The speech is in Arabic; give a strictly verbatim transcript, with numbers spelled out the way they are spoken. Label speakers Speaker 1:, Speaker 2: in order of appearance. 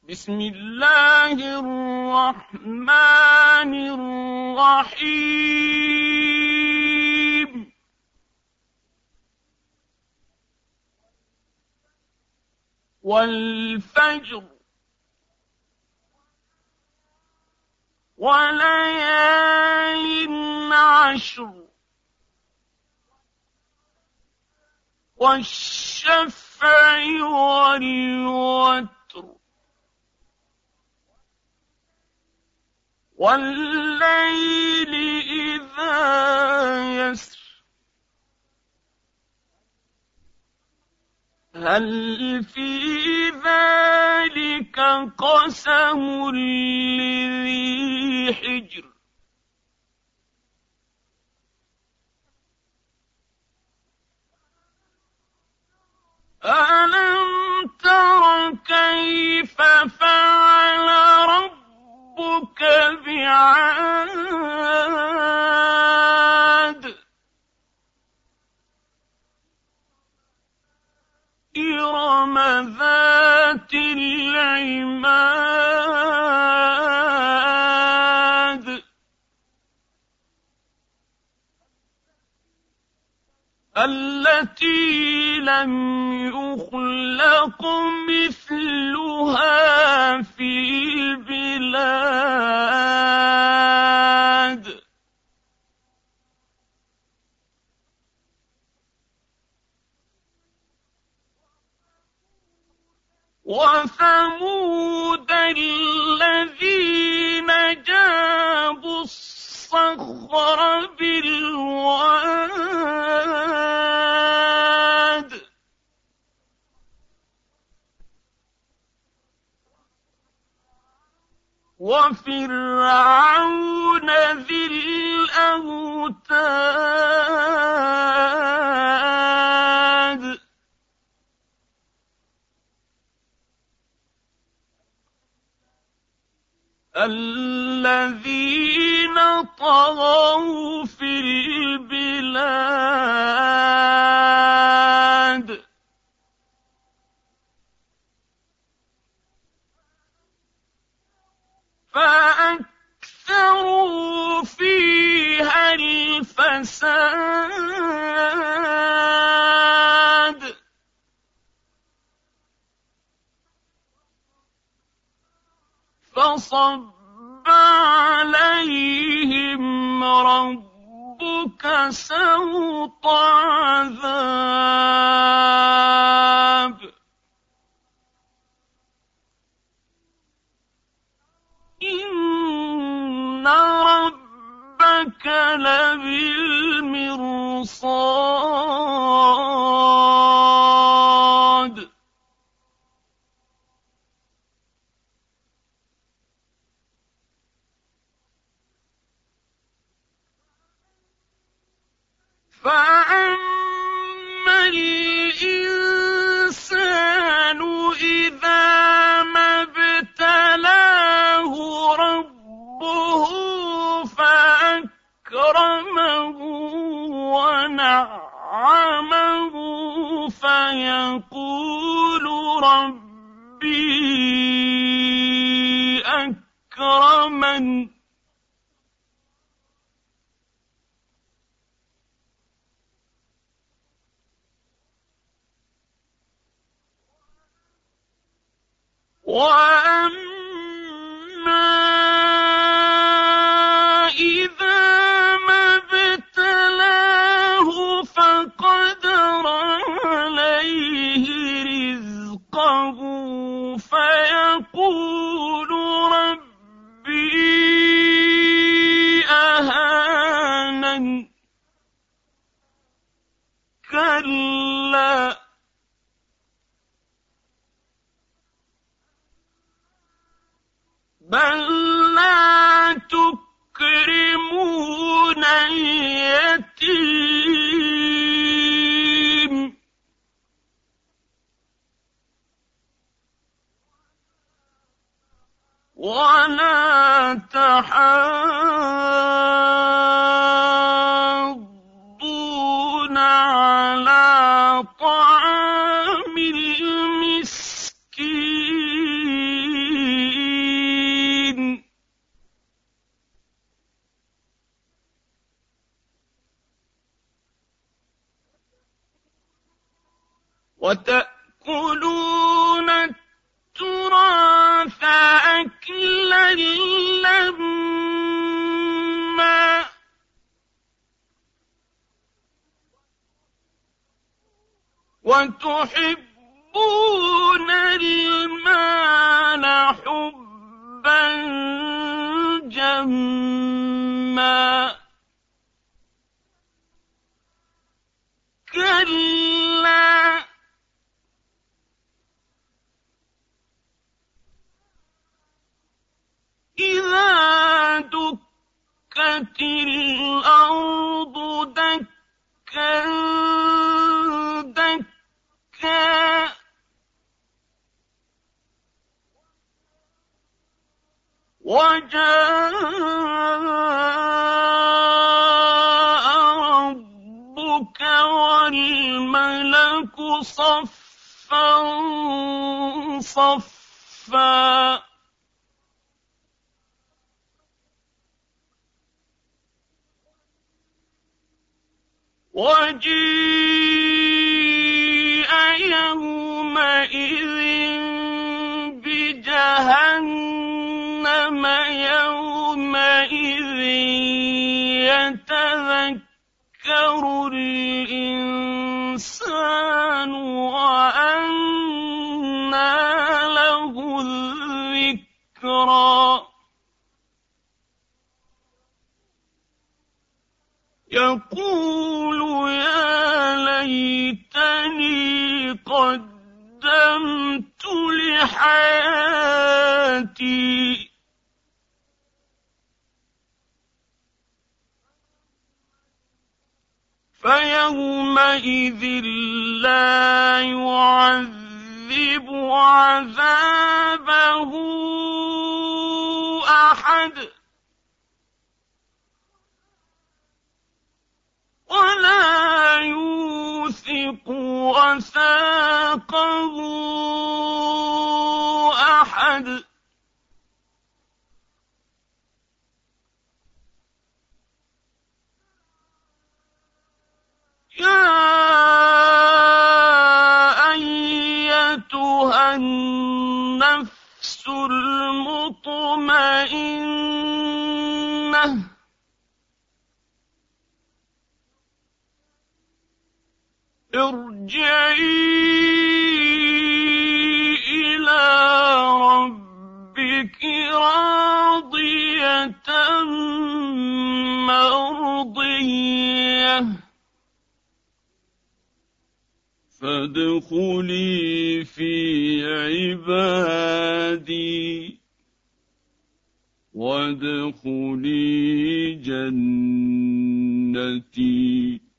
Speaker 1: بسم الله الرحمن الرحيم والفجر وليال عشر والشفع والوتر والليل إذا يسر هل في ذلك قسم لذي حجر ألم تر كيف فعل ربك بعاد إرم ذات العماد التي لم يخلق مثلها في البلاد وثمود الذين جابوا الصخر بالواد وفرعون ذي الأوتاد الذين طغوا في البلاد فأكثروا فيها الفساد فصب عليهم ربك سوط عذاب إن ربك لبالمرصاد فأما الإنسان إذا ما ابتلاه ربه فأكرمه ونعمه فيقول ربي أكرمن وأما إذا ما ابتلاه فقدر عليه رزقه فيقول ربي أهانن كلا بل لا تكرمون اليتيم ولا تحاضون على طعام المسكين وتأكلون التراث أكلا لما وتحبون المال حبا جما كلا إذا دكت الأرض دكا دكا وجاء ربك والملك صفا صفا وجيء يومئذ بجهنم يومئذ يتذكر الإنسان وأنى له الذكرى يقول يا ليتني قدمت لحياتي فيومئذ لا يعذب عذابه أحد ولا يوثق وثاقه أحد يا أيتها النفس المطمئنة ارجعي إلى ربك راضية مرضية فادخلي في عبادي وادخلي جنتي